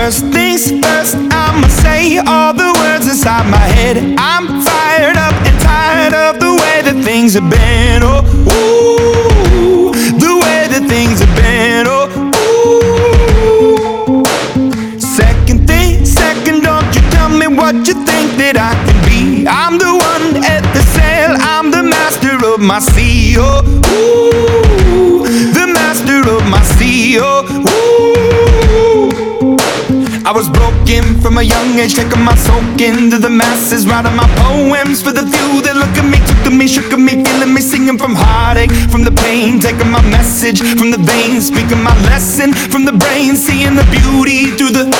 First things first, I'ma say all the words inside my head. I'm fired up and tired of the way that things have been. Oh, ooh, the way that things have been. Oh, ooh. Second thing, second, don't you tell me what you think that I can be. I'm the one at the sail, I'm the master of my sea. Oh, ooh, the master of my sea. Oh, ooh. I was broken from a young age, taking my soak into the masses, writing my poems for the few that look at me, took to me, shook at me, feeling me, singing from heartache, from the pain, taking my message from the veins, speaking my lesson from the brain, seeing the beauty through the.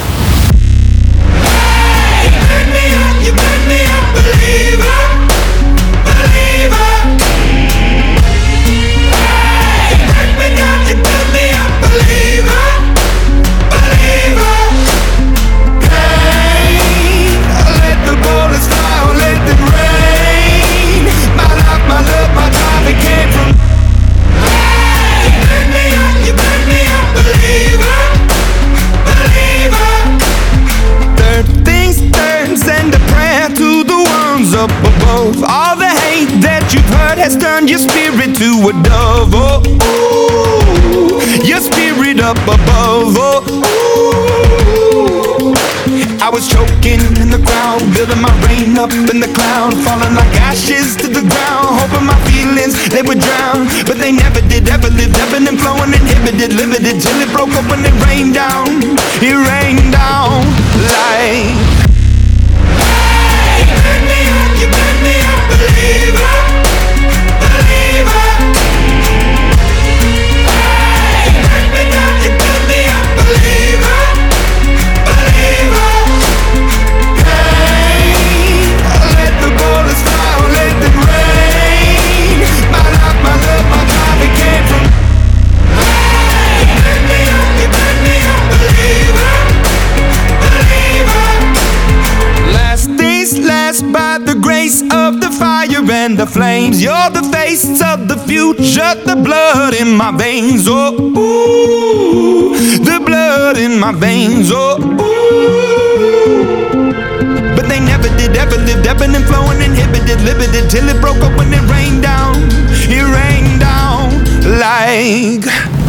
Hey, you made me a believer, believer. Hey, you made me a believer, believer. Up above, all the hate that you've heard has turned your spirit to a dove. Oh, ooh, your spirit up above. Oh, ooh. I was choking in the crowd, building my rain up in the cloud, falling like ashes to the ground, hoping my feelings they would drown, but they never did. Ever lived, ebbing and flowing, inhibited, limited, till it broke up when it rained down. It rained down like. You made me a believer, believer. Hey, you made me a believer, believer. Hey, let the bullets fly, let them rain. My life, my love, my drive, it came from. Hey, you made me a believer, believer. Last things last, by the grace of the fire and the flames, you're the face of the future, the blood in my veins. Oh, ooh, the blood in my veins. Oh, ooh. But they never did, ever lived, ebbing and flowing, inhibited, limited, till it broke up when it rained down. It rained down like.